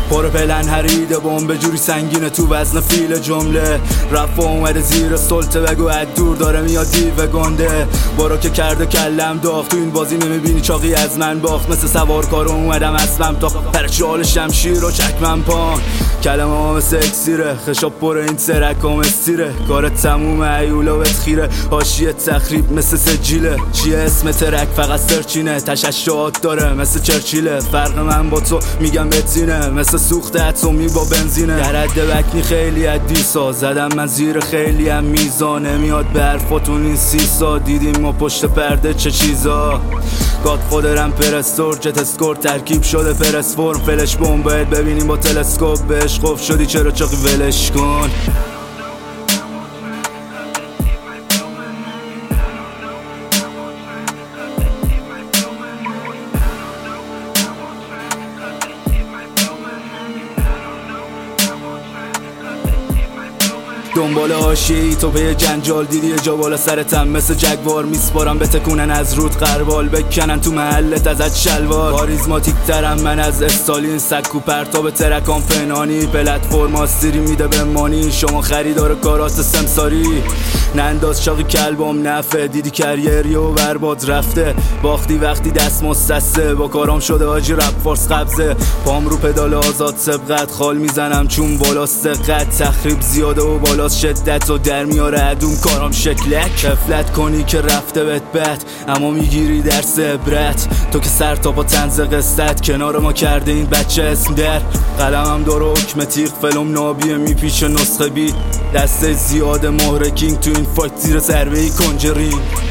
پر پلن هریده بمب جوری سنگینه تو وزن فیل جمله. رفت اومده زیر سلطه بگو از دور داره میاد دیو گنده. برو که کرده کلم داغ تو این بازی نمیبینی چاقی از من باخت. مثل سوارکار اومدم اسبم تا پرچال شمشیر و چکمم پان. کلمه ها مثل اکسیره خشاب پر این ترک هم استیره. کارت تموم ایولا بهت خیره حاشیه تخریب مثل سجیله. چیه اسم ترک فقط سرچینه تششعات داره مثل چرچیله. فرق من با تو میگم بتینه مثل سوخت اتمی با بنزینه. در حد بکنی خیلی از دیسا زدم من زیر خیلی هم میزان. نمیاد به حرفاتون این سیسا دیدیم ما پشت پرده چه چیزا. گاد خودرم پرستور جت اسکور ترکیب شده پرسفورم. فلش بوم باید ببینیم با تلسکوپ بهش خوف شدی چرا چاقی ولش کن. دنبال حاشیه‌ای تو پی جنجال دیدی یه جا بالا سرتم مثل جگوار میسپارم بتکونن از رود قربال بکنن تو محلت ازت شلوار. کاریزماتیک ترم من از استالین سکو پرتاب ترکان پنهانی. پلتفرم آستیری میده به مانی شما خریدار کارات سمساری. ننداز چاقی کلبم نفه دیدی کریری و برباد رفته. باختی وقتی دست مستسه با کارام شده آجی رپ فارس قبضه. پام رو پدال آزاد سبقت خال میزنم چون بالا سقت. تخریب زیاده و بالا شدت و در میاره عدوم کارام شکلک. کفلت کنی که رفته بهت بد اما میگیری درس عبرت. تو که سر تا با طنز قصت کنار ما کرده این بچه اسم در. قلمم داره حکم تیغ فلم نابیه میپیچه نسخه بی. دسته زیاد مهره کینگ تو این فایت زیر ضربه کنجرینگ.